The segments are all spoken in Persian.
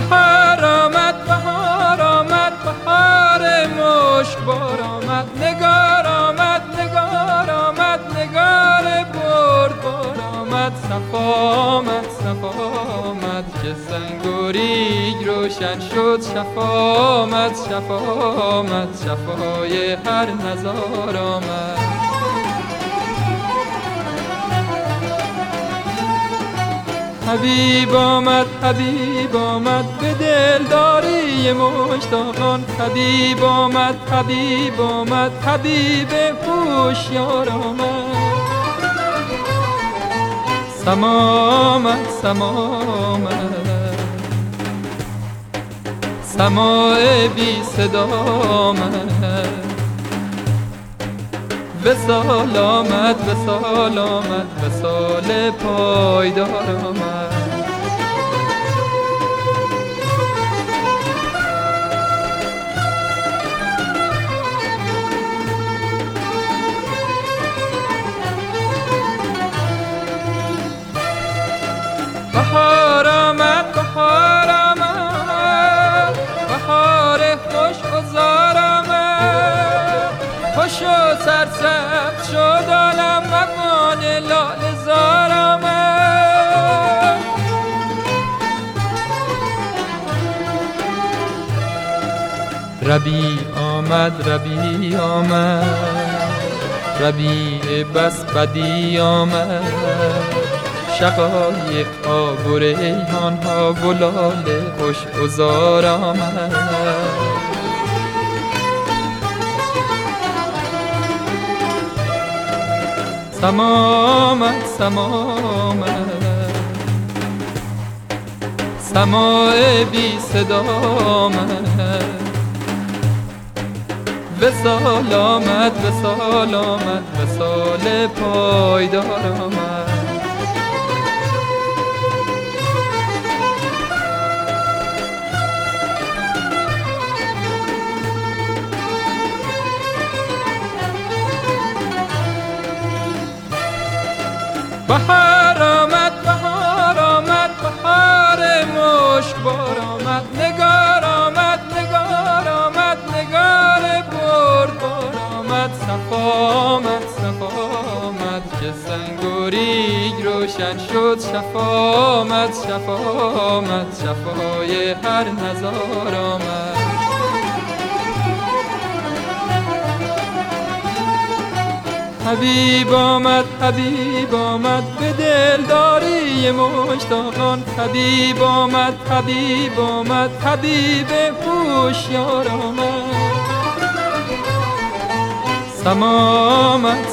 بهار آمد بهار آمد بهار مشکبار آمد، نگار آمد نگار آمد نگار بردبار آمد، صفا آمد صفا آمد که سنگ و ریگ روشن شد، شفا آمد شفا آمد شفای هر نزار آمد. حبیب آمد به دلداری مشتاقان، حبیب آمد حبیب هوشیار آمد. سما آمد سماع بی صدا آمد، وصال آمد وصال آمد وصال پایدار آمد. بهار آمد بهار آمد بهار خوش گذار آمد، خوش و سرسبز شد عالم مکان لاله زار آمد. ربیع آمد ربیع آمد ربیع بس بدی آمد، شقایق ها و ریحان ها و لاله خوش گذار آمد. سما آمد سماع بی صدا آمد، وصال آمد وصال آمد وصال پایدار آمد. بهار آمد بهار آمد بهار مشکبار آمد، نگار آمد نگار آمد نگار بردبار آمد، صفا آمد صفا آمد که سنگ و ریگ روشن شد، شفا آمد شفا آمد شفای هر نزار آمد. حبیب آمد به دلداری مشتاقان، حبیب آمد حبیب هوشیار آمد. سما آمد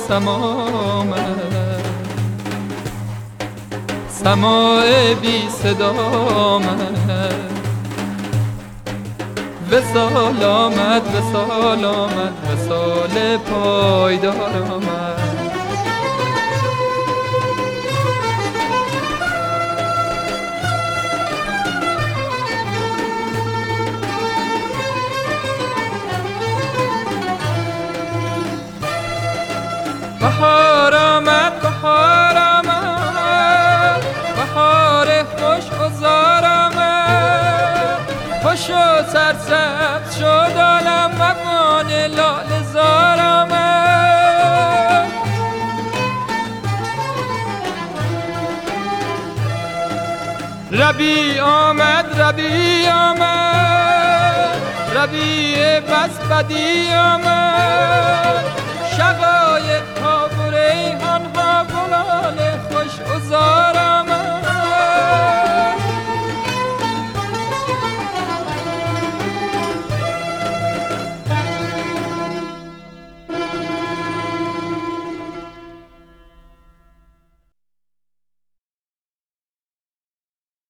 سماع بی صدا آمد، وصال آمد وصال آمد وصال پایدار آمد. بهار آمد بهار آمد بهار خوش گذار آمد، خوش و سرسبز شد عالم مکان لاله زار آمد. ربیع آمد ربیع بس بدی آمد، شقایق